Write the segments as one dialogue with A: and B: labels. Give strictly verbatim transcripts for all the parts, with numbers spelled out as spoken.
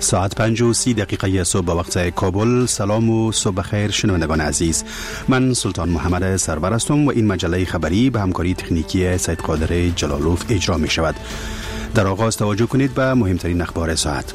A: ساعت پنج و سی دقیقه صبح به وقت کابل. سلام و صبح خیر شنوندگان عزیز. من سلطان محمد سرور هستم و این مجله خبری به همکاری تکنیکی سید قادر جلالوف اجرا می شود. در آغاز توجه کنید به مهمترین اخبار ساعت.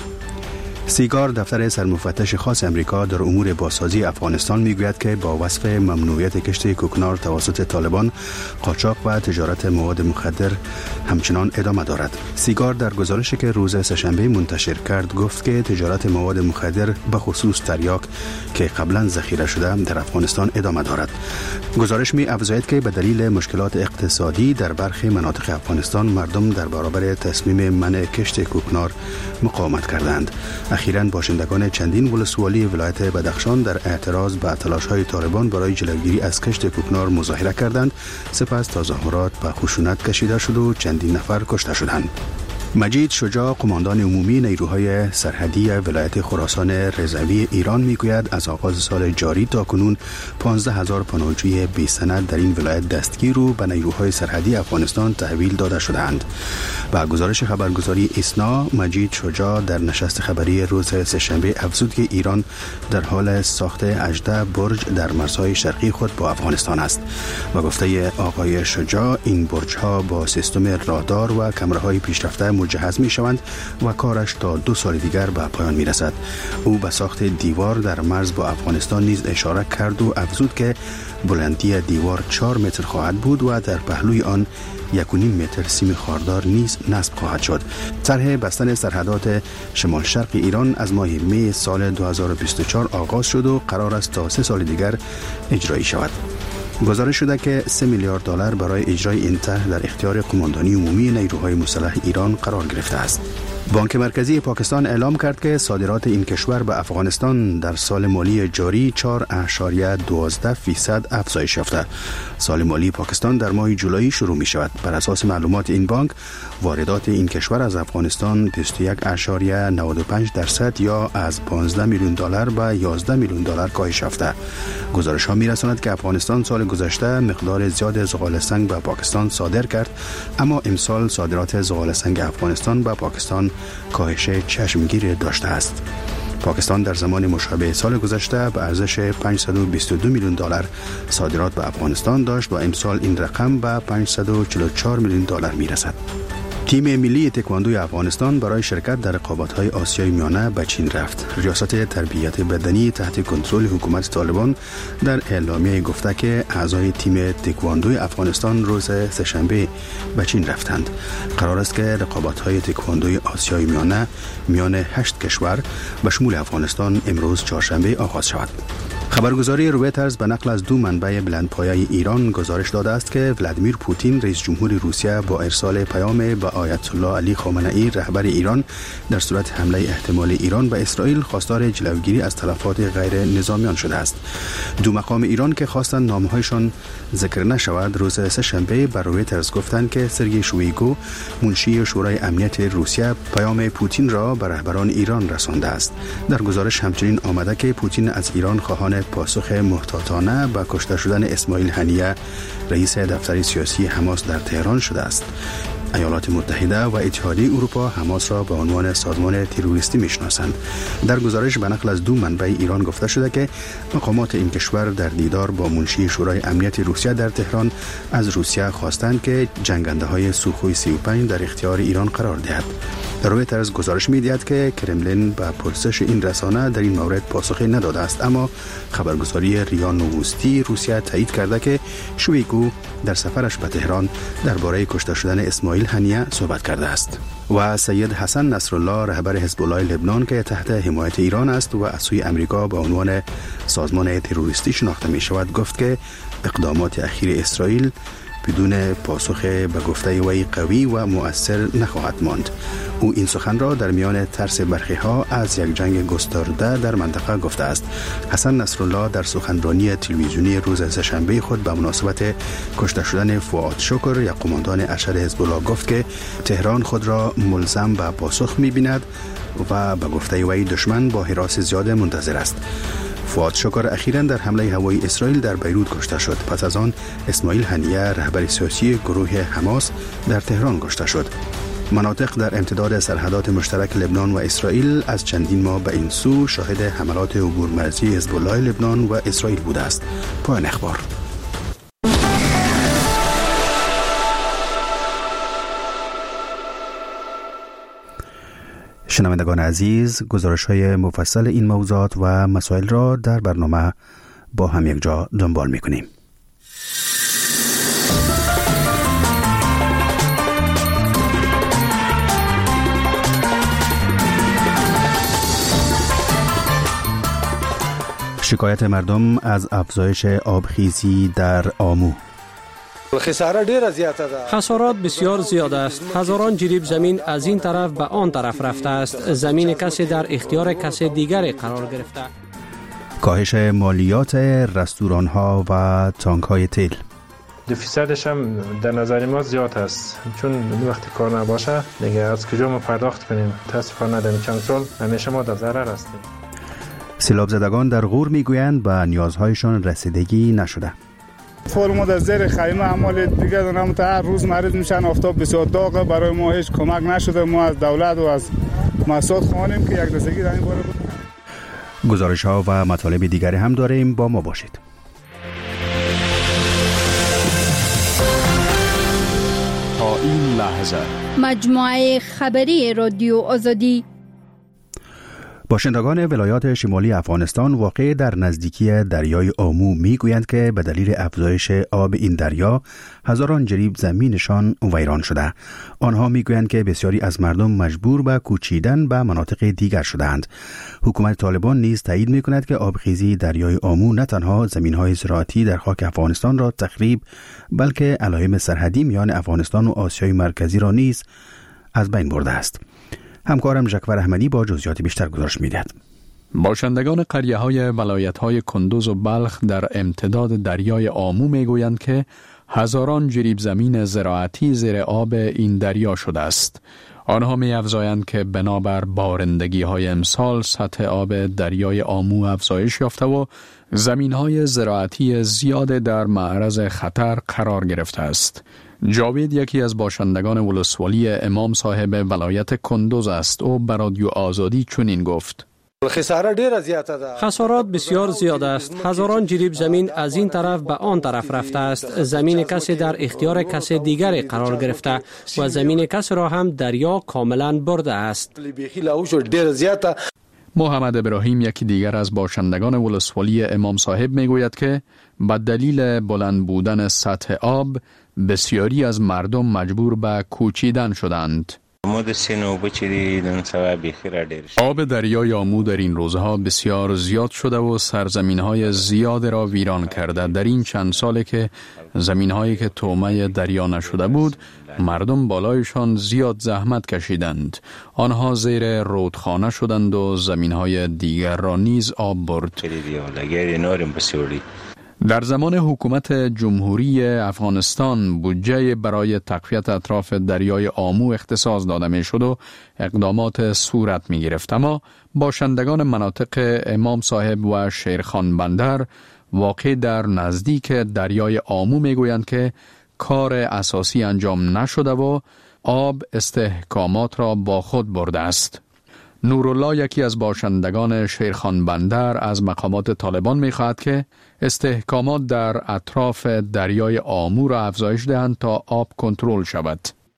A: سیگار دفتر سرمفتش خاص امریکا در امور بازسازی افغانستان میگوید که با وصف ممنوعیت کشت کوکنار توسط طالبان، قاچاق و تجارت مواد مخدر همچنان ادامه دارد. سیگار در گزارشی که روز سه‌شنبه منتشر کرد گفت که تجارت مواد مخدر به خصوص تریاک که قبلا ذخیره شده در افغانستان ادامه دارد. گزارش می افزاید که به دلیل مشکلات اقتصادی در برخی مناطق افغانستان مردم در برابر تصمیم منع کشت کوکنار مقاومت کردند. اخیراً باشندگان چندین ولسوالی ولایت بدخشان در اعتراض به تلاش‌های طالبان برای جلوگیری از کشت کوکنار مظاهره کردند. سپس تظاهرات به خشونت کشیده شد و چندین نفر کشته شدند. مجید شجاع، قماندان عمومی نیروهای سرحدی ولایت خراسان رضوی ایران میگوید از آغاز سال جاری تا کنون پانزده هزار پناهجوی بی سند در این ولایت دستگیر و به نیروهای سرحدی افغانستان تحویل داده شدند. با گزارش خبرگزاری ایسنا، مجید شجاع در نشست خبری روز سه‌شنبه افزود که ایران در حال ساخت هجده برج در مرزهای شرقی خود با افغانستان است. و گفته آقای شجاع این برج‌ها با سیستم رادار و کامراهای پیشرفته مجهز می شوند و کارش تا دو سال دیگر به پایان می رسد. او به ساخت دیوار در مرز با افغانستان نیز اشاره کرد و افزود که بلندی دیوار چهار متر خواهد بود و در پهلوی آن یک و نیم متر سیم خاردار نیز نصب خواهد شد. طرح بستن سرحدات شمال شرق ایران از ماه می سال دو هزار و بیست و چهار آغاز شد و قرار است تا سه سال دیگر اجرایی شود. گزارش شده که سه میلیارد دلار برای اجرای این طرح در اختیار قماندانی عمومی نیروهای مسلح ایران قرار گرفته است. بانک مرکزی پاکستان اعلام کرد که صادرات این کشور به افغانستان در سال مالی جاری چهار اشاریه دوازده فیصد افزایش یافته. سال مالی پاکستان در ماه جولای شروع می شود. بر اساس معلومات این بانک، واردات این کشور از افغانستان بیست و یک اشاریه نود و پنج درصد یا از پانزده میلیون دلار به یازده میلیون دلار کاهش یافته. گزارش ها می رساند که افغانستان سال گذشته مقدار زیاد زغال سنگ به پاکستان صادر کرد، اما امسال صادرات زغال سنگ افغانستان به پاکستان کاهش چشمگیر داشته است. پاکستان در زمان مشابه سال گذشته به ارزش پانصد و بیست و دو میلیون دلار صادرات به افغانستان داشت و امسال این رقم به پانصد و چهل و چهار میلیون دلار میرسد. تیم ملی تکواندوی افغانستان برای شرکت در رقابت‌های آسیای میانه به چین رفت. ریاست تربیت بدنی تحت کنترل حکومت طالبان در اعلامیه گفته که اعضای تیم تکواندوی افغانستان روز سه‌شنبه به چین رفتند. قرار است که رقابت‌های تکواندوی آسیای میانه میان هشت کشور به شمول افغانستان امروز چهارشنبه آغاز شود. خبرگزاری رویترز به نقل از دو منبع بلندپایه ایران گزارش داده است که ولادیمیر پوتین رئیس جمهور روسیه با ارسال پیام به آیت الله علی خامنه‌ای رهبر ایران در صورت حمله احتمال ایران به اسرائیل خواستار جلوگیری از تلفات غیر نظامیان شده است. دو مقام ایران که خواستند نامه‌هایشان ذکر نشود روز سه‌شنبه به رویترز گفتند که سرگئی شویگو منشی شورای امنیت روسیه پیام پوتین را به رهبران ایران رسانده است. در گزارش همچنین آمده که پوتین از ایران خواهان پاسخ محتاطانه به کشته شدن اسماعیل هنیه رئیس دفتر سیاسی حماس در تهران شده است. ایالات متحده و اتحادیه اروپا حماس را به عنوان سازمان تروریستی میشناسند. در گزارش به نقل از دو منبع ایران گفته شده که مقامات این کشور در دیدار با منشی شورای امنیت روسیه در تهران از روسیه خواستند که جنگنده های سوخوی سی و پنج در اختیار ایران قرار دهد. رویترز گزارش می‌دهد که کرملین به پرسش این رسانه در این مورد پاسخی نداده است، اما خبرگزاری ریا نووستی روسیه تایید کرده که شویگو در سفرش به تهران درباره کشته شدن اسماعیل هنیه صحبت کرده است. و سید حسن نصرالله رهبر حزب الله لبنان که تحت حمایت ایران است و از سوی امریکا به عنوان سازمان تروریستی شناخته می شود گفت که اقدامات اخیر اسرائیل بدون پاسخ به گفته وی قوی و مؤثر نخواهد ماند. او این سخن را در میان ترس برخی ها از یک جنگ گسترده در منطقه گفته است. حسن نصرالله در سخنرانی تلویزیونی روز سه‌شنبه خود به مناسبت کشته شدن فؤاد شکر یک قماندان ارشد حزب الله گفت که تهران خود را ملزم به پاسخ می‌بیند و به گفته وی دشمن با حراس زیاد منتظر است. فؤاد شکر اخیراً در حمله هوایی اسرائیل در بیروت کشته شد. پس از آن اسماعیل هنیه رهبر سیاسی گروه حماس در تهران کشته شد. مناطق در امتداد سرحدات مشترک لبنان و اسرائیل از چندین ماه به این سو شاهد حملات عبور مرزی حزب الله لبنان و اسرائیل بوده است. پایان اخبار. شنوندگان عزیز، گزارش‌های مفصل این موضوعات و مسائل را در برنامه با هم یک جا دنبال می‌کنیم. شکایت مردم از افزایش آبخیزی در آمو.
B: خسارات بسیار زیاد است. هزاران جریب زمین از این طرف به آن طرف رفته است. زمین کسی در اختیار کسی دیگری قرار گرفته.
A: کاهش مالیات رستوران ها و تانک های تیل.
C: دو فیصدش هم در نظر ما زیاد است، چون وقتی کار نباشه دیگه از کجا ما پرداخت کنیم؟ متاسفانه در چند سال همیشه ما در ضرر هستیم.
A: سیلاب زدگان در غور میگویند به نیازهایشان رسیدگی نشده.
D: فعل ما در زیر خیمه عمال دیگه دارم تا هر روز مریض میشن. آفتاب بسیار داغه، برای ما هیچ کمک نشده. ما از دولت و از مسئولات خواهیم که یک دستگی در این باره بود.
A: گزارش ها و مطالب دیگری هم داریم، با ما باشید.
E: تا این لحظه
F: مجموعه خبری رادیو آزادی.
A: باشندگان ولایات شمالی افغانستان واقع در نزدیکی دریای آمو میگویند که به دلیل افزایش آب این دریا هزاران جریب زمینشان ویران شده. آنها میگویند که بسیاری از مردم مجبور به کوچیدن به مناطق دیگر شدند. حکومت طالبان نیز تایید میکند که آبخیزی دریای آمو نه تنها زمینهای زراعتی در خاک افغانستان را تخریب، بلکه علائم سرحدی میان افغانستان و آسیای مرکزی را نیز از بین برده است. همکارم ژکور احمدی با جزئیات بیشتر گزارش می‌دهد.
E: باشندگان قریه‌های ولایت‌های کندوز و بلخ در امتداد دریای آمو می‌گویند که هزاران جریب زمین زراعتی زیر آب این دریا شده است. آنها می‌افزایند که بنابر بارندگی‌های امسال سطح آب دریای آمو افزایش یافته و زمین‌های زراعتی زیاد در معرض خطر قرار گرفته است. جاوید یکی از باشندگان ولسوالی امام صاحب ولایت کندوز است. او به رادیو آزادی چنین گفت:
B: خسارات بسیار زیاد است. هزاران جریب زمین از این طرف به آن طرف رفته است. زمین کسی در اختیار کسی دیگری قرار گرفته و زمین کسی را هم دریا کاملا برده است.
E: محمد ابراهیم یکی دیگر از باشندگان ولسوالی امام صاحب میگوید که به دلیل بلند بودن سطح آب بسیاری از مردم مجبور به کوچیدن شدند. آب دریای آمو در این روزها بسیار زیاد شده و سرزمین‌های زیاد را ویران کرده. در این چند ساله که زمین‌هایی که تومه دریا نشده بود، مردم بالایشان زیاد زحمت کشیدند. آنها زیر رودخانه شدند و زمین‌های دیگر را نیز آب برد. در زمان حکومت جمهوری افغانستان بودجه برای تقویت اطراف دریای آمو اختصاص داده می شد و اقدامات صورت می گرفت، اما باشندگان مناطق امام صاحب و شیرخان بندر واقع در نزدیک دریای آمو می گویند که کار اساسی انجام نشده و آب استحکامات را با خود برده است. نورالله یکی از باشندگان شیرخان بندر از مقامات طالبان می خواهد که استحکامات در اطراف دریای آمو را افزایش دهند تا آب کنترل شود.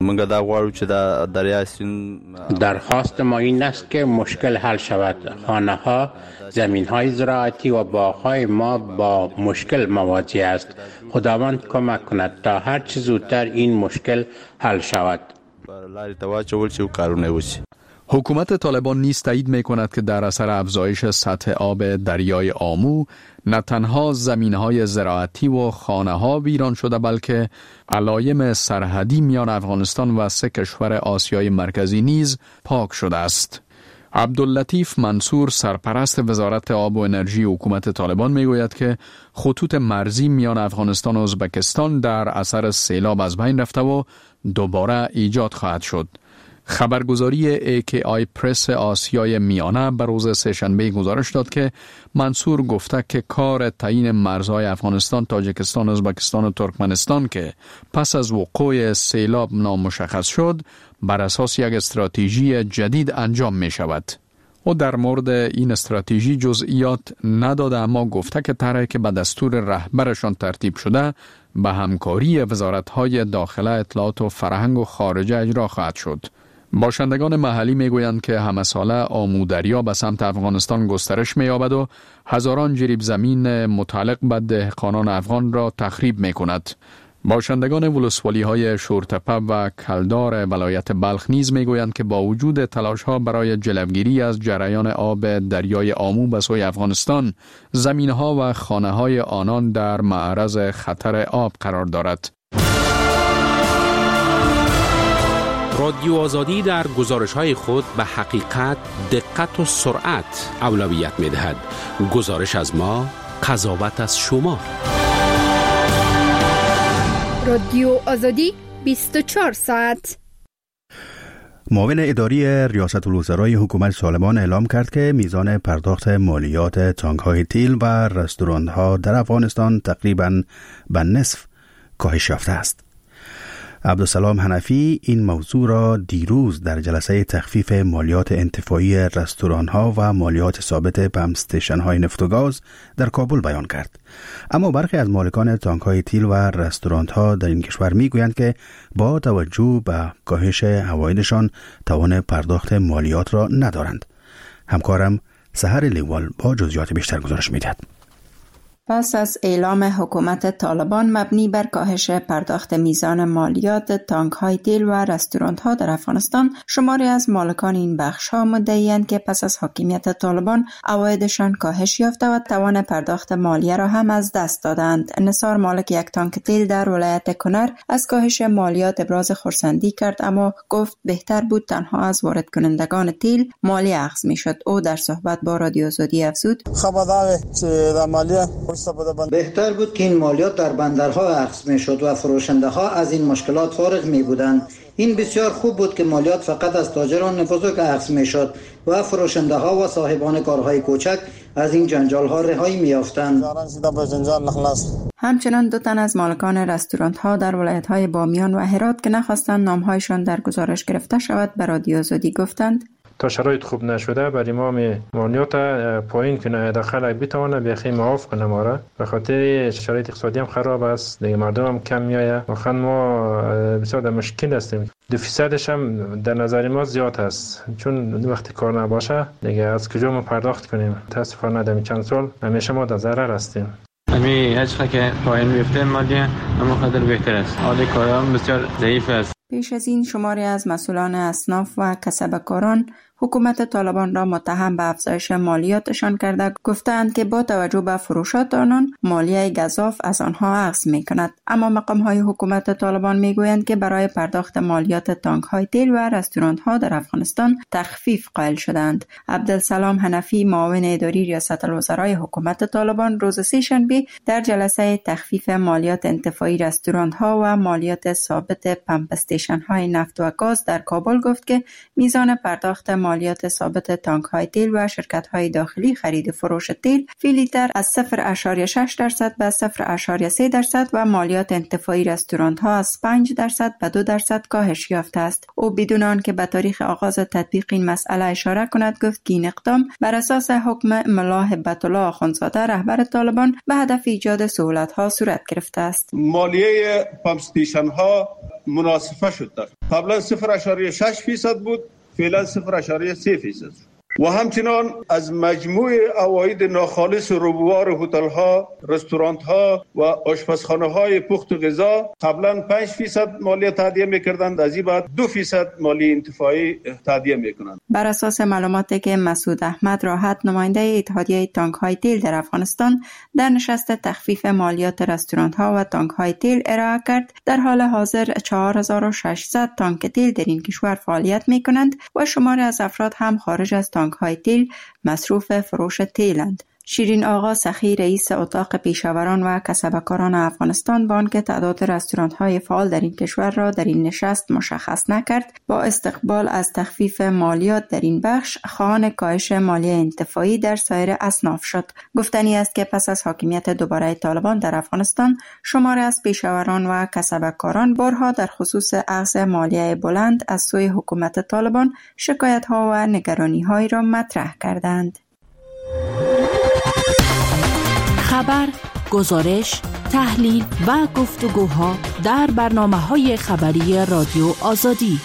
G: درخواست ما این است که مشکل حل شود. خانه ها، زمین های زراعتی و باغ های ما با مشکل مواجه است. خداوند کمک کند تا هر چه زودتر این مشکل حل شود.
E: حکومت طالبان نیز تایید می کند که در اثر افزایش سطح آب دریای آمو نه تنها زمینهای زراعتی و خانه ها ویران شده، بلکه علائم سرحدی میان افغانستان و سه کشور آسیای مرکزی نیز پاک شده است. عبداللطیف منصور سرپرست وزارت آب و انرژی حکومت طالبان می گوید که خطوط مرزی میان افغانستان و ازبکستان در اثر سیلاب از بین رفته و دوباره ایجاد خواهد شد. خبرگزاری ای کی آی پرس آسیای میانه به روز سه‌شنبه گزارش داد که منصور گفته که کار تعیین مرزهای افغانستان، تاجیکستان، ازبکستان و ترکمنستان که پس از وقوع سیلاب نامشخص شد، بر اساس یک استراتژی جدید انجام می شود. او در مورد این استراتژی جزئیات نداده، اما گفته که طرحی که به دستور رهبرشان ترتیب شده به همکاری وزارت‌های داخله، اطلاعات و فرهنگ و خارجه اجرا خواهد شد. باشندگان محلی میگویند که همه ساله آمو دریا به سمت افغانستان گسترش می‌یابد و هزاران جریب زمین متعلق به دهقانان افغان را تخریب می‌کند. باشندگان ولسوالی‌های شورتپه و کلدار ولایت بلخ نیز میگویند که با وجود تلاش‌ها برای جلوگیری از جریان آب دریای آمو به سوی افغانستان، زمین‌ها و خانه‌های آنان در معرض خطر آب قرار دارد.
H: رادیو آزادی در گزارش‌های خود به حقیقت، دقت و سرعت اولویت می‌دهد. گزارش از ما، قضاوت از شما.
F: رادیو آزادی بیست و چهار ساعت.
A: معاون اداری ریاست الوزرای حکومت طالبان اعلام کرد که میزان پرداخت مالیات تانک‌های تیل و رستوران‌ها در افغانستان تقریباً به نصف کاهش یافته است. عبدالسلام حنفی این موضوع را دیروز در جلسه تخفیف مالیات انتفاعی رستوران‌ها و مالیات ثابت پمپ استیشن‌های نفت و گاز در کابل بیان کرد. اما برخی از مالکان تانک‌های تیل و رستوران‌ها در این کشور می‌گویند که با توجه به کاهش عوایدشان توان پرداخت مالیات را ندارند. همکارم سحر لیوال با جزئیات بیشتر گزارش می‌دهد.
I: پس از اعلام حکومت طالبان مبنی بر کاهش پرداخت میزان مالیات تانک‌های تیل و رستوران‌ها در افغانستان، شماری از مالکان این بخش‌ها مدعی‌اند که پس از حاکمیت طالبان عوایدشان کاهش یافته و توان پرداخت مالیه را هم از دست دادند. نثار، مالک یک تانک تیل در ولایت کنر، از کاهش مالیات ابراز خرسندی کرد، اما گفت بهتر بود تنها از وارد کنندگان تیل مالیه اخذ می‌شد. او در صحبت با رادیو آزادی افزود:
J: خبردار چې مالیه بهتر بود که این مالیات در بندرها اخذ می شد و فروشنده ها از این مشکلات فارغ می بودند. این بسیار خوب بود که مالیات فقط از تاجران بزرگ اخذ می شد و فروشنده ها و صاحبان کارهای کوچک از این جنجال ها رهایی می یافتند.
I: همچنان دو تن از مالکان رستوران ها در ولایت های بامیان و هرات که نخواستند نامهایشان در گزارش گرفته شود به رادیو آزادی گفتند:
C: تا شرایط خوب نشده بر امام مالیات پایین کنه، داخل بتونه بخی معاف کنه ما را، به خاطر شرایط اقتصادی هم خراب است دیگه، مردم هم کم میایه، واقعا ما بسیار در مشکل هستیم. دو فیصدش هم در نظر ما زیاد است، چون وقتی کار نباشه دیگه از کجا ما پرداخت کنیم؟ متاسفانه در چند سال همیشه ما در ضرر هستیم.
K: امی هیچ که پایین بیفته مالیه اما قدر بهتر است، حال کارام بسیار ضعیف است.
I: پیش از این شماری از مسئولان اصناف و کسبکاران حکومت طالبان را متهم به افزایش مالیاتشان کرده گفتند که با توجه به فروشات آنان مالیه گزاف از آنها اخذ می کند. اما مقام‌های حکومت طالبان می گویند که برای پرداخت مالیات تانک‌های تیل و رستوران‌ها در افغانستان تخفیف قائل شدند. عبدالسلام حنفی، معاون اداری ریاست الوزرای حکومت طالبان، روز سه‌شنبه در جلسه تخفیف مالیات انتفاعی رستوران‌ها و مالیات ثابت پمپ استیشن‌های نفت و گاز در کابل گفت که میزان پرداخت مالیات ثابت تانک‌های تیل و شرکت‌های داخلی خرید و فروش تیل فی لیتر از صفر ممیز شش درصد به صفر ممیز سه درصد و مالیات انتفاعی رستوران‌ها از پنج درصد به دو درصد کاهش یافته است. او بدون آنکه به تاریخ آغاز تطبیق این مسئله اشاره کند گفت که این اقدام بر اساس حکم ملا هبت الله آخوندزاده رهبر طالبان به هدف ایجاد سهولت‌ها صورت گرفته است.
L: مالیه پمپ استیشن‌ها مناسبه شد. قبلا صفر ممیز شش درصد بود، فعلا صفر ممیز سه درصد و همچنان از مجموع عواید ناخالص روبوار هتل‌ها، رستوران‌ها و آشپزخانه‌های پخت و غذا قبلا پنج درصد مالیه تادیه می‌کردند، از این بعد دو درصد مالیه انتفاعی تادیه می‌کنند.
I: بر اساس معلوماتی که مسعود احمد راحت، نماینده اتحادیه تانک‌های تیل در افغانستان، در نشست تخفیف مالیات رستوران‌ها و تانک‌های تیل ارائه کرد، در حال حاضر چهار هزار و ششصد تانک تیل در این کشور فعالیت می‌کنند و شماری از افراد هم خارج از تانک‌های تیل مصروف فروش تیلند. شیرین آقا سخی رئیس اتاق پیشاوران و کسبکاران افغانستان با آنکه تعداد رستوران‌های فعال در این کشور را در این نشست مشخص نکرد، با استقبال از تخفیف مالیات در این بخش خواهان کاهش مالیه انتفاعی در سایر اصناف شد. گفتنی است که پس از حاکمیت دوباره طالبان در افغانستان، شماری از پیشاوران و کسبکاران بارها در خصوص اخذ مالیه بلند از سوی حکومت طالبان شکایت‌ها و نگرانی‌هایی را مطرح کردند.
M: خبر، گزارش، تحلیل و گفتگوها در برنامه‌های خبری رادیو آزادی.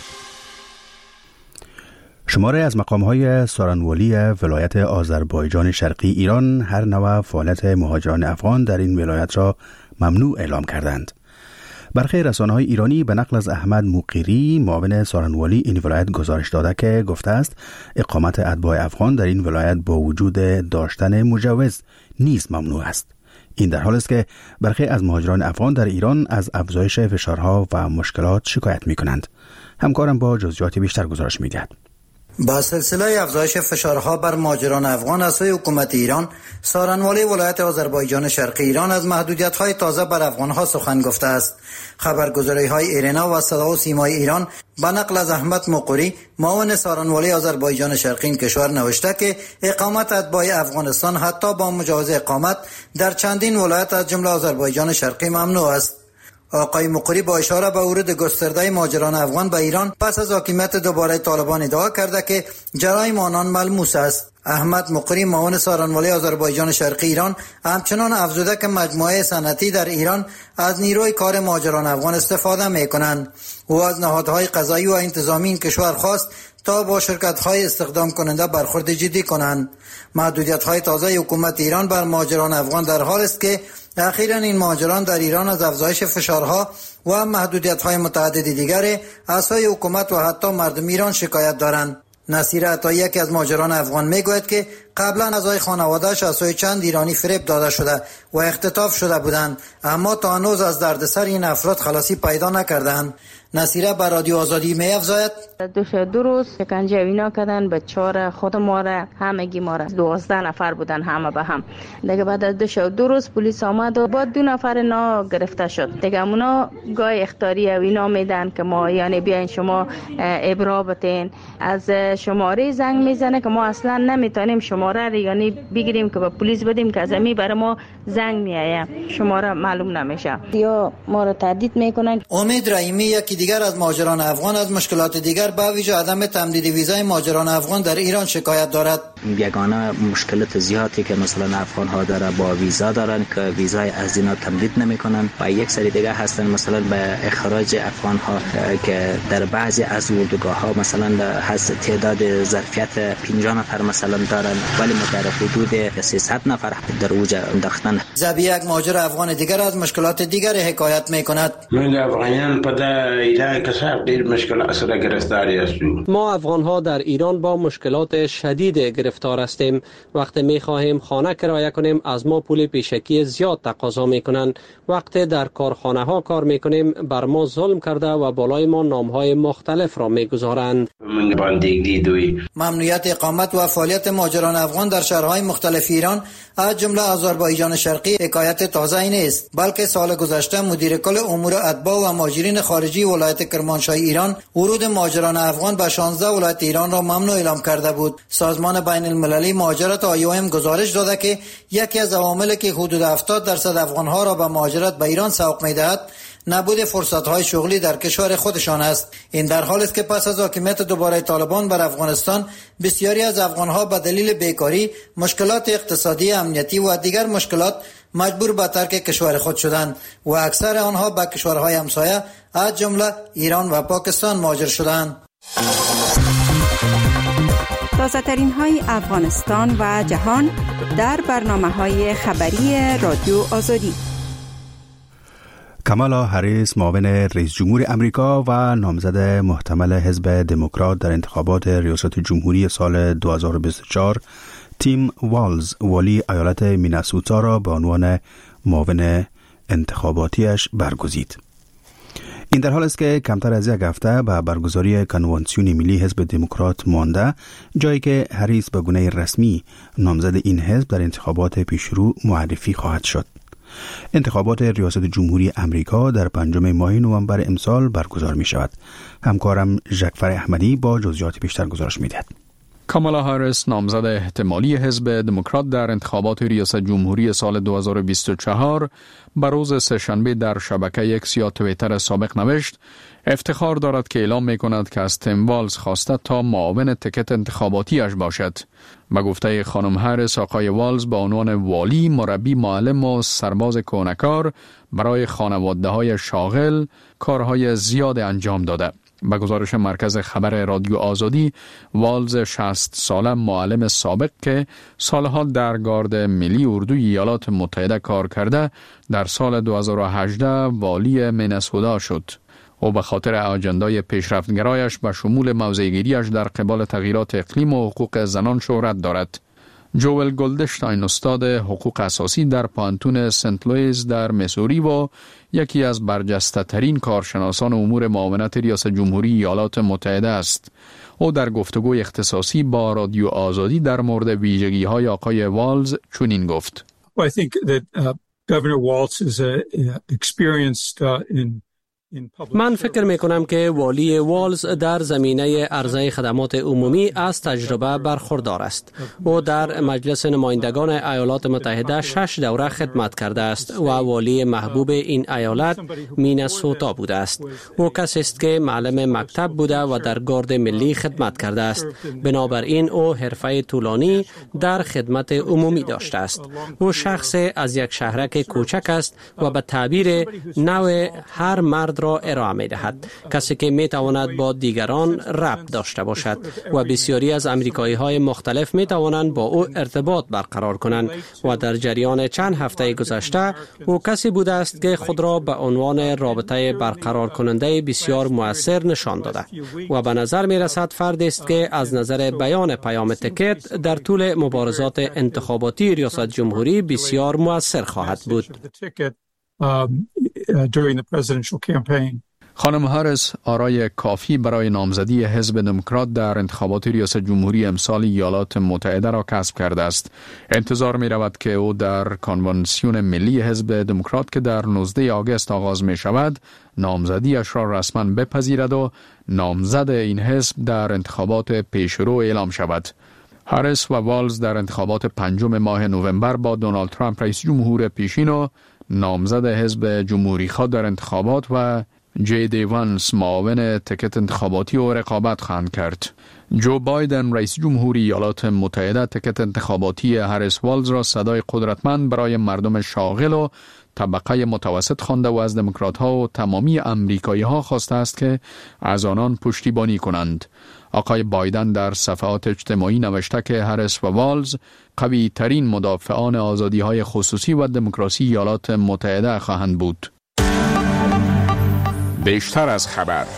A: شماره از مقام‌های سارنوالی ولایت آذربایجان شرقی ایران هر نوع فعالیت مهاجران افغان در این ولایت را ممنوع اعلام کردند. برخی رسانه‌های ایرانی به نقل از احمد موقیری معاون سارنوالی این ولایت گزارش داده که گفته است اقامت اتباع افغان در این ولایت با وجود داشتن مجوز نیز ممنوع است. این در حالی است که برخی از مهاجران افغان در ایران از افزایش فشارها و مشکلات شکایت می‌کنند. همکارم با جزئیات بیشتر گزارش می‌دهد.
J: با سلسله افزایش فشارها بر مهاجران افغان از سوی حکومت ایران، سارنوالی ولایت آذربایجان شرقی ایران از محدودیت‌های تازه بر افغان‌ها سخن گفته است. خبرگزاری‌های ایرنا و صدا و سیمای ایران به نقل از احمد مقری معاون سارنوالی آذربایجان شرقی این کشور نوشته که اقامت اتباع افغانستان حتی با مجوز اقامت در چندین ولایت از جمله آذربایجان شرقی ممنوع است. آقای مقری با اشاره به ورود گسترده مهاجران افغان به ایران پس از حاکمیت دوباره طالبان ادعا کرده که جرایم آنان ملموس است. احمد مقری معاون سارنوالی آذربایجان شرقی ایران همچنان افزوده که مجموعه صنعتی در ایران از نیروی کار مهاجران افغان استفاده می‌کنند. او از نهادهای قضایی و انتظامی این کشور خواست تا با شرکت‌های استخدام کننده برخورد جدی کنند. محدودیت‌های تازه حکومت ایران بر مهاجران افغان در حال است که اخیراً این مهاجران در ایران از افزایش فشارها و محدودیت‌های متعددی دیگر از سوی حکومت و حتی مردم ایران شکایت دارند. نصیر عطایی یکی از مهاجران افغان میگوید که قبلا اعضای خانواده‌اش از سوی چند ایرانی فریب داده شده و اختطاف شده بودند، اما تا هنوز از دردسر این افراد خلاصی پیدا نکردند. نصیره بر رادیو آزادی می افزاید
N: دو شب دو روز شکنجه اینا کردن، بچه‌ها خود ما را همگی ما را دوازده نفر بودن همه به هم. دیگه بعد از دو شب دو روز پلیس آمد و بعد دو نفر نا گرفته شد. دیگه اونا گای اختیاری و اینا میدن که ما یعنی بیاین شما ابرا بتین، از شماره زنگ میزنه که ما اصلا نمیتونیم شماره رو یعنی بگیریم که به پلیس بدیم که از می برای ما زنگ میایه، شماره معلوم نمیشه یا ما را تهدید میکنن.
J: امید رحیمی یکی دیگر از مهاجران افغان از مشکلات دیگر به ویژه عدم تمدید ویزای مهاجران افغان در ایران شکایت دارد.
O: یگانه مشکلات زیادی که مثلا افغان ها داره با ویزا دارن که ویزای از اینا تمدید نمیکنن و یک سری دیگه هستن مثلا به اخراج افغان ها که در بعضی از اردوگاه ها مثلا هست تعداد ظرفیت پنجاه نفر مثلا دارن ولی ما در حدود سیصد نفر در اوج انداختن.
J: زبی یک مهاجر افغان دیگر از مشکلات دیگر حکایت میکند.
P: من افغانیان پدا ایران کسر دیر مشکلات سر گرفتاری هستیم.
B: ما افغان ها در ایران با مشکلات شدید گرفتار هستیم. وقتی می خواهیم خانه کرایه کنیم از ما پول پیشکی زیاد تقاضا میکنند. وقتی در کارخانه ها کار میکنیم بر ما ظلم کرده و بالای ما نام های مختلف را میگذارند.
J: ممنوعیت اقامت و فعالیت مهاجران افغان در شهرهای مختلف ایران از جمله آذربایجان شرقی حکایت تازه نیست، بلکه سال گذشته مدیر کل امور اتباع و مهاجرین خارجی ولایت کرمانشاه ایران ورود مهاجران افغان به شانزده ولایت ایران را ممنوع اعلام کرده بود. سازمان بین المللی مهاجرت آی او ام گزارش داده که یکی از عواملی که حدود هفتاد درصد افغانها را به مهاجرت به ایران سوق می‌دهد نبود فرصت‌های شغلی در کشور خودشان است. این در حالی است که پس از حاکمیت دوباره طالبان بر افغانستان بسیاری از افغانها به دلیل بیکاری، مشکلات اقتصادی، امنیتی و دیگر مشکلات مجبور به ترک کشور خود شدند و اکثر آنها به کشورهای همسایه از جمله ایران و پاکستان مهاجر شدند.
I: تازه ترین های افغانستان و جهان در برنامه های خبری رادیو آزادی.
A: کامالا هریس معاون رئیس جمهور امریکا و نامزد محتمل حزب دموکرات در انتخابات ریاست جمهوری سال دو هزار و بیست و چهار تیم والز والی ایالت میناسوتا را به عنوان معاون انتخاباتیش برگزید. این در حال است که کمتر از یک هفته به برگزاری کنوانسیون ملی حزب دموکرات مانده، جایی که هریس به گونه رسمی نامزد این حزب در انتخابات پیشرو معرفی خواهد شد. انتخابات ریاست جمهوری امریکا در پنجم ماه نوامبر امسال برگزار می شود. همکارم ژکفر احمدی با جزئیات بیشتر گزارش می دهد.
E: کامالا هاریس نامزد احتمالی حزب دموکرات در انتخابات ریاست جمهوری سال دو هزار و بیست و چهار بر روز سه‌شنبه در شبکه اکس یا توییتر سابق نوشت افتخار دارد که اعلام می کند که از تیم والز خواسته تا معاون تکت انتخاباتیش باشد. به گفته خانم هاریس، آقای والز با عنوان والی، مربی، معلم و سرباز کهنه‌کار برای خانواده های شاغل کارهای زیاد انجام داده. به گزارش مرکز خبر رادیو آزادی، والز شصت ساله معلم سابق که سالها در گارد ملی اردوی ایالات متحده کار کرده، در سال دو هزار و هجده والی مینسوتا شد. او به خاطر اجندای پیشرفتگرایش به شمول موضع‌گیری‌اش در قبال تغییرات اقلیم و حقوق زنان شهرت دارد. جوئل گلدشتاین استاد حقوق اساسی در پانتون سنت لوئیس در میسوری و یکی از برجسته ترین کارشناسان امور معاونت ریاست جمهوری ایالات متحده است. او در گفتگوی اختصاصی با رادیو آزادی در مورد ویژگی‌های آقای والز چنین گفت:
Q: Well, I think that uh, Governor Walz is a, uh, experienced uh, in
B: من فکر می کنم که والی والز در زمینه عرضه خدمات عمومی از تجربه برخوردار است. او در مجلس نمایندگان ایالات متحده شش دوره خدمت کرده است و والی محبوب این ایالت مینسوتا بوده است. او کسی است که معلم مکتب بوده و در گارد ملی خدمت کرده است. بنابراین او حرفه طولانی در خدمت عمومی داشته است. او شخص از یک شهرک کوچک است و به تعبیر نوع هر مرد را ارائه می دهد. کسی که می تواند با دیگران ربط داشته باشد و بسیاری از امریکایی های مختلف می توانند با او ارتباط برقرار کنند و در جریان چند هفته گذشته او کسی بوده است که خود را به عنوان رابطه برقرار کننده بسیار مؤثر نشان داده و به نظر می رسد فردی است که از نظر بیان پیام تکت در طول مبارزات انتخاباتی ریاست جمهوری بسیار مؤثر خواهد بود.
E: خانم هاریس آرای کافی برای نامزدی حزب دموکرات در انتخابات ریاست جمهوری امسال ایالات متحده را کسب کرده است. انتظار می رود که او در کنوانسیون ملی حزب دموکرات که در نوزده آگوست آغاز می شود نامزدیش را رسما بپذیرد و نامزد این حزب در انتخابات پیشرو اعلام شود. هاریس و والز در انتخابات پنجم ماه نوامبر با دونالد ترامپ رئیس جمهور پیشین و نامزد حزب جمهوری خواه در انتخابات و جی دی وانس معاون تکت انتخاباتی و رقابت خواهند کرد. جو بایدن رئیس جمهوری ایالات متحده تکت انتخاباتی هاریس والز را صدای قدرتمند برای مردم شاغل و طبقه متوسط خوانده و از دموکرات ها و تمامی امریکایی ها خواسته است که از آنان پشتیبانی کنند. آقای بایدن در صفحات اجتماعی نوشته که هاریس و والز قوی ترین مدافعان آزادی های خصوصی و دموکراسی ایالات متحده خواهند بود.
H: بیشتر از خبر.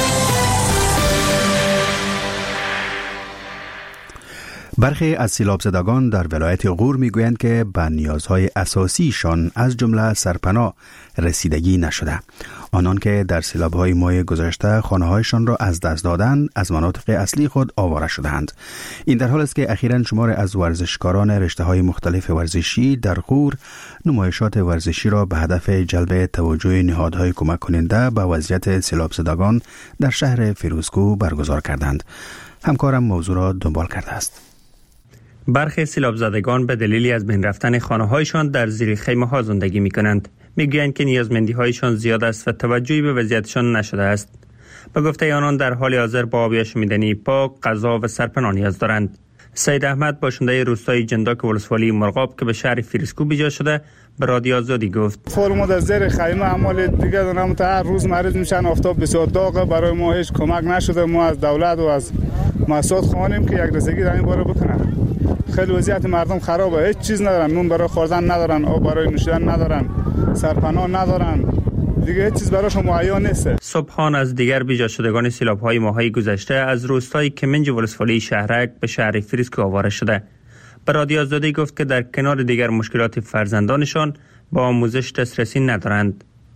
A: برخی از سیلاب زدگان در ولایت غور میگویند که به نیازهای اساسیشان از جمله سرپناه رسیدگی نشده. آنان که در سیلاب‌های ماه گذشته خانه‌هایشان را از دست دادند، از مناطق اصلی خود آواره شدند. این در حال است که اخیراً شمار از ورزشکاران رشته‌های مختلف ورزشی در غور نمایشات ورزشی را به هدف جلب توجه نهادهای کمک کننده به وضعیت سیلاب زدگان در شهر فیروزکوه برگزار کردند. همکارم موضوع را دنبال کرده است.
R: برخی سیلاب زدگان به دلیلی از بین رفتن خانه‌هایشان در زیر خیمه‌ها زندگی می‌کنند. می‌گویند که نیازمندی‌هایشان زیاد است و توجهی به وضعیتشان نشده است. به گفته آنان در حال حاضر با آب آشامیدنی پاک، غذا و سرپناه نیاز دارند. سید احمد باشنده روستای جنداک ولسوالی مرغاب که به شهر فیروزکوه بیجا شده به رادیو آزادی گفت:
D: فعلا ما در زیر خیمه عمل دیگه دارم تا هر روز مریض میشن، آفتاب بسیار داغه، برای ما هیچ کمک نشده. ما از دولت و از مؤسسات خواهیم که یک رسیدگی در این باره بکنن. خیلی وضعیت مردم خرابه، هیچ چیز ندارن، نون برای خوردن ندارن، آب برای نوشیدن ندارن، سرپناه ندارن، دیگه هیچ چیز براشون مهیا نیست.
R: صبحان از دیگر بیجا شدگان سیلاب‌های ماهای گذشته از روستای کمنج ولسوالی شهرک به شهر فیروزکوه آواره شده. به رادیو آزادی گفت که در کنار دیگر مشکلات فرزندانشان با آموزش دسترسی ندارند.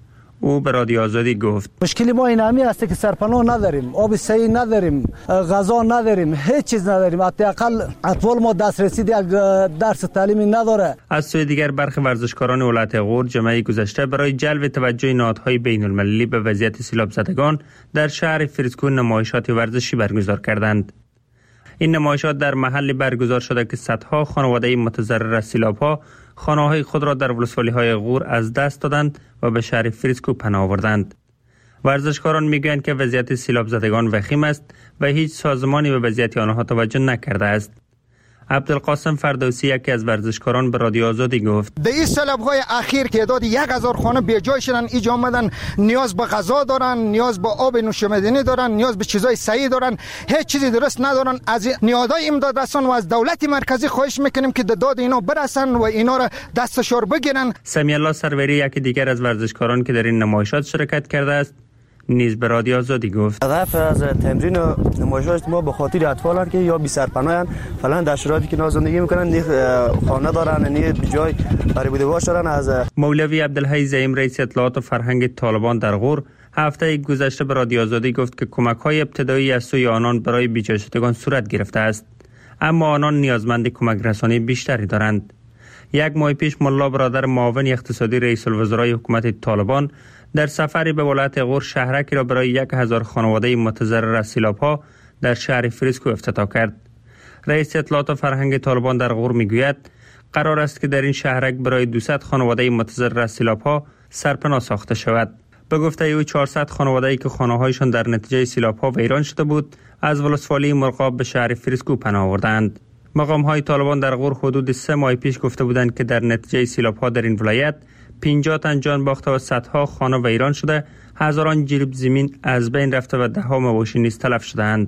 R: او به رادیو آزادی گفت
S: مشکلی ما این همی است که سرپناه نداریم، آب صحیح نداریم، غذا نداریم، هیچ چیز نداریم. حداقل اطفال ما دسترسی یک درس تعلیمی نداره.
R: از سوی دیگر برخی ورزشکاران ولایت غور جمعه گذشته برای جلب توجه نهادهای بین المللی به وضعیت سیلاب زدگان در شهر فریسکو نمایشات ورزشی برگزار کردند. این نمایشات در محلی برگزار شده که صدها خانواده متضرر از سیلاب‌ها خانه‌های خود را در ولسوالی‌های غور از دست دادند و به شهر فریسکو پناه آوردند. ورزشکاران میگویند که وضعیت سیلاب زدگان وخیم است و هیچ سازمانی به وضعیت آنها توجه نکرده است. عبدالقاسم فردوسی یکی از ورزشکاران به رادیو آزادی گفت
T: در این سیلاب‌های اخیر تعداد یک هزار خانه بی جای شدن، اینجا آمدن نیاز به غذا دارن، نیاز به آب نوشیدنی دارن، نیاز به چیزای صحیح دارن، هیچ چیزی درست ندارن. از نهادهای امداد رسان و از دولت مرکزی خواهش میکنیم که داد اینا برسن و اینا را دستشار بگیرن.
R: سمی الله سروری یکی دیگر از ورزشکاران که در این نمایشات شرکت کرده است نیز به رادیو آزادی گفت
U: هدف از تمرین نمایشات ما به خاطر اطفالان که یا بی سرپناهن فعلا در شرایطی که زندگی میکنن، نه خانه دارن نه جای برای بودگاه دارن. از
R: مولوی عبدالحی زعیم رئیس اطلاعات و فرهنگ طالبان در غور هفته گذشته به رادیو آزادی گفت که کمک‌های ابتدایی از سوی آنان برای بیجای شدگان صورت گرفته است، اما آنان نیازمند کمک رسانی بیشتری دارند. یک ماه پیش ملا برادر معاون اقتصادی رئیس الوزرای حکومت طالبان در سفری به ولایت غور شهرکی را برای یک هزار خانواده متضرر از سیلاب‌ها در شهر فریسکو افتتاح کرد. رئیس اطلاعات و فرهنگ طالبان در غور میگوید قرار است که در این شهرک برای دویست خانواده متضرر از سیلاب‌ها سرپناه ساخته شود. به گفته او چهارصد خانواده‌ای که خانه‌هایشان در نتیجه سیلاب‌ها ویران شده بود از ولسوالی مرغاب به شهر فریسکو پناه آوردند. مقام‌های طالبان در غور حدود سه ماه پیش گفته بودند که در نتیجه سیلاب‌ها در این ولایت پنجاه تن جان باخته و صدها خانه ویران شده، هزاران جریب زمین از بین رفته و ده ها مواشی نیز تلف شده‌اند.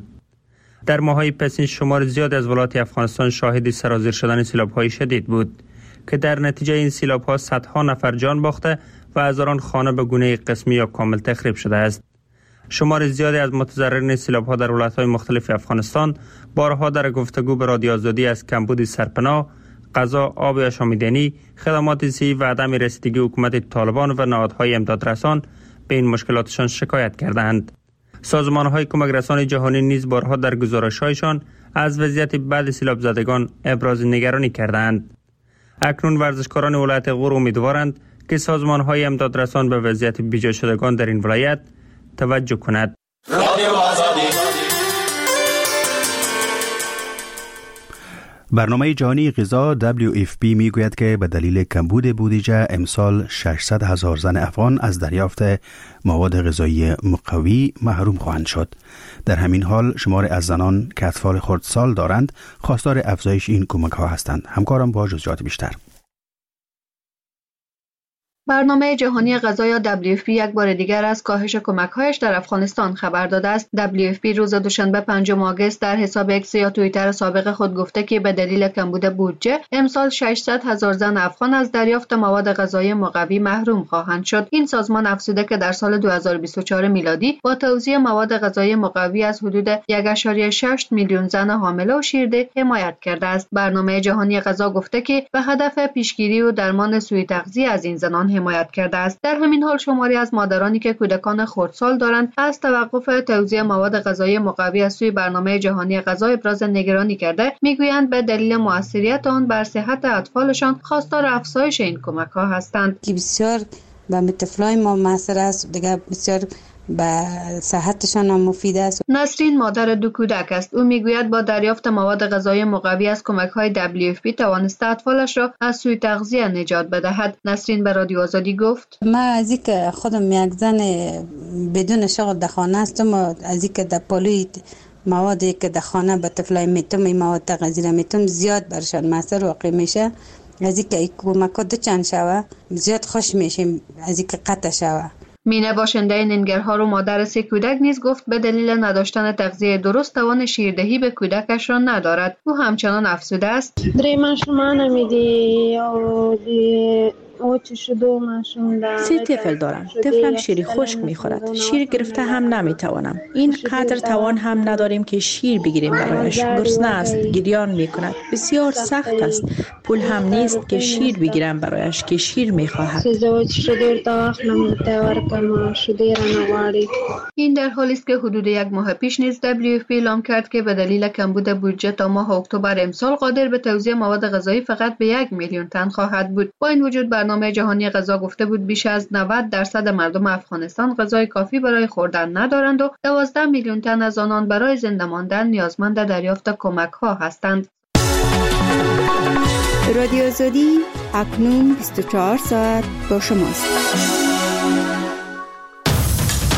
R: در ماه‌های پسین شمار زیادی از ولایات افغانستان شاهد سرازیر شدن سیلاب‌های شدید بود که در نتیجه این سیلاب‌ها صدها نفر جان باخته و هزاران خانه به گونه قسمی یا کامل تخریب شده است. شمار زیادی از متضررین سیلاب‌ها در ولایت‌های مختلف افغانستان بارها در گفتگو به رادیو آزادی از کمبود سرپناه، غذا، آب آشامیدنی، خدمات صحی و عدم رسیدگی حکومت طالبان و نهادهای امدادرسان به این مشکلاتشان شکایت کردند. سازمان‌های کمک رسان جهانی نیز بارها در گزارش‌هایشان از وضعیت بعد سیلاب زدگان ابراز نگرانی کردند. اکنون ورزشکاران ولایت غور امیدوارند که سازمان‌های امدادرسان به وضعیت بیجا شدگان در این ولایت توجه کند.
A: برنامه جهانی غذا دبلیو اف پی می گوید که به دلیل کمبود بودجه امسال ششصد هزار زن افغان از دریافت مواد غذایی مقوی محروم خواهند شد. در همین حال شمار از زنان که اطفال خردسال دارند خواستار افزایش این کمک ها هستند. همکارم با جزئیات بیشتر.
V: برنامه جهانی غذا یا دبلیو اف پی یک بار دیگر از کاهش کمک‌هایش در افغانستان خبر داده است. دبلیو اف پی روز دوشنبه پنجم آگوست در حساب اکس یا توییتر سابق خود گفته که به دلیل کمبود بودجه امسال ششصد هزار زن افغان از دریافت مواد غذایی مقوی محروم خواهند شد. این سازمان افزوده که در سال دو هزار و بیست و چهار میلادی با توزیع مواد غذایی مقوی از حدود یک ممیز شش میلیون زن حامله و شیرده حمایت کرده است. برنامه جهانی غذا گفته که به هدف پیشگیری و درمان سوء تغذیه از این زنان حمایت کرده است. در همین حال شماری از مادرانی که کودکان خردسال دارند از توقف توزیع مواد غذایی مقوی از سوی برنامه جهانی غذا ابراز نگرانی کرده، میگویند به دلیل موثریت آن بر صحت اطفالشان خواستار افزایش این کمک ها هستند.
W: که بسیار به طفلای ما موثر است، دیگه بسیار به صحتشان هم مفید است.
V: نسرین مادر دو کودک است. او میگوید با دریافت مواد غذایی مقوی از کمک‌های دبلیو اف پی توانسته اطفالش را از سوء تغذیه نجات بدهد. نسرین به رادیو آزادی گفت:
W: من از اینکه خودم یک زن بدون شغل در خانه هستم و از اینکه در پالوی موادی که در خانه به طفلای میتم این مواد تغذیه میتم زیاد برشان موثر واقع میشه، از اینکه این کمک‌ها دو چند شوه زیاد خوش میشیم از اینکه قطع شوه.
V: مینه باشنده ننگرهار و مادر سه کودک نیز گفت به دلیل نداشتن تغذیه درست توان شیردهی به کودکش را ندارد. او همچنان افسوده است:
X: درې ماشومان مې دي او د
C: سه طفل دارم. طفلم شیر خشک میخورد. شیر گرفته هم نمیتوانم. این قدر توان هم نداریم که شیر بگیریم برایش. گرسنه است، گریان میکند. بسیار سخت است. پول هم نیست که شیر بگیرم برایش که شیر میخواهد.
V: این در حالی است که حدود یک ماه پیش نیز دبلیو اف پی اعلام کرد که به دلیل کمبود بودجه تا ماه اکتبر امسال قادر به توزیع مواد غذایی فقط به یک میلیون تن خواهد بود. با این وجود برنامه جهانی غذا گفته بود بیش از نود درصد مردم افغانستان غذای کافی برای خوردن ندارند و دوازده میلیون تن از آنان برای زنده ماندن نیازمند دریافت کمک ها هستند.
I: رادیو آزادی اکنون بیست و چهار ساعت با شماست.